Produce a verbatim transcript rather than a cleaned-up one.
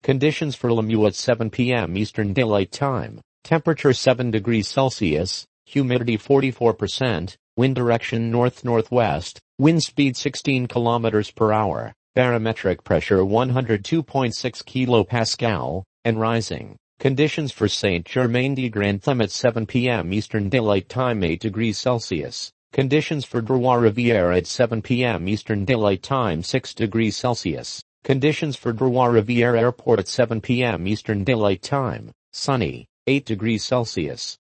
Conditions for Lemieux at seven p m Eastern Daylight Time. Temperature seven degrees Celsius, humidity forty-four percent, wind direction north-northwest, wind speed sixteen kilometers per hour, barometric pressure one hundred two point six kilopascal, and rising. Conditions for Saint-Germain-de-Grantham at seven p m Eastern Daylight Time eight degrees Celsius. Conditions for Trois-Rivières at seven p m Eastern Daylight Time six degrees Celsius. Conditions for Trois-Rivières Airport at seven p m Eastern Daylight Time, sunny, eight degrees Celsius.